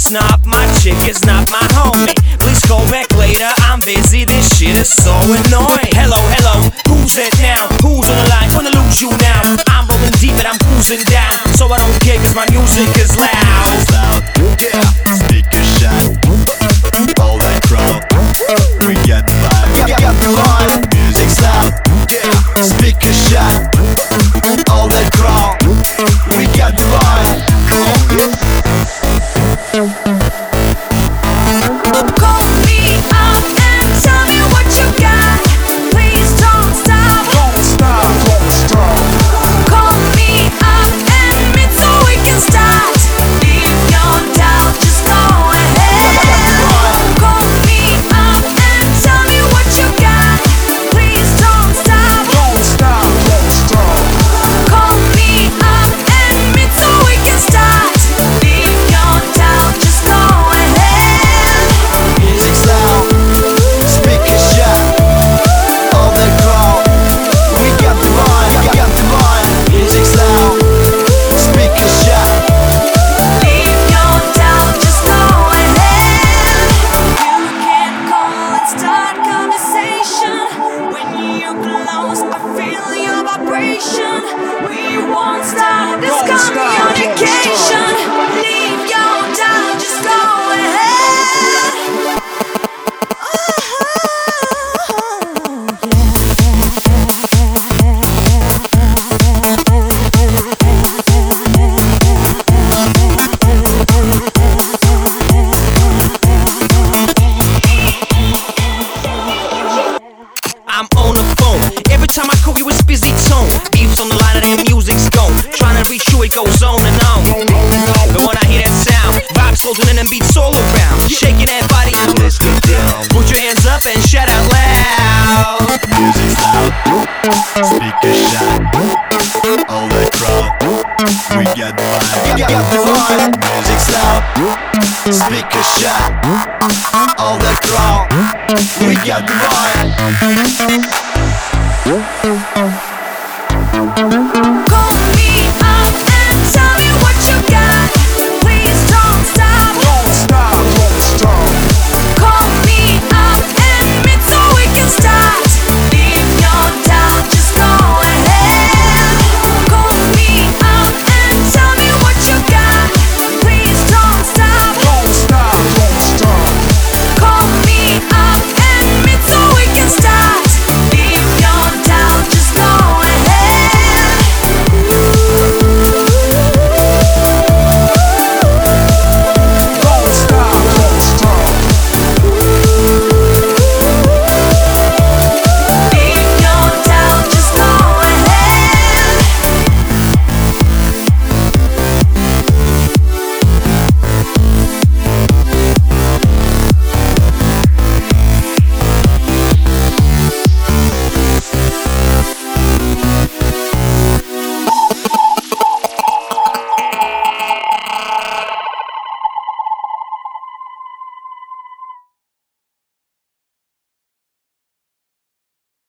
It's not my chick, it's not my homie. Please call back later, I'm busy, this shit is so annoying. Hello, hello, who's it now? Who's on the line? Gonna lose you now. I'm rolling deep and I'm cruising down, so I don't care cause my music is loud. Music's loud, yeah. Speaker shot, all that crowd. We got the vibe, got the vibe. Music's loud, yeah. Speaker shot, all that crowd. We got the vibe. Come on. Call me up and tell me what you got. Please don't stop. Don't stop, don't stop. Call me up and admit so we can start. Leave your doubt, just go ahead. Call me up and tell me what you got. Please don't stop. Don't stop, don't stop. Call me up and admit so we can start. Leave your doubt, just go ahead. Music's loud, speaker shot, all that crowd. We got the vibe, got the vibe. Music's loud, speaker shot. Leave your doubt, just go ahead. You can call and start conversation. When you close, I feel your vibration. We won't stop this communication. Leave your doubt, just go ahead. I'm on the phone. Every time I call you, it's busy tone. Beefs on the line and then music's gone. Trying to reach you, it goes on and on. But when I hear that sound, vibes holding in and beats all around. Shaking that body, Let's get down. put your hands up and shout out loud. Music's loud, speaker shot, all that crowd. We got the vibe, got the vibe. Music's loud, speaker shot, all that crowd. We got the vibe.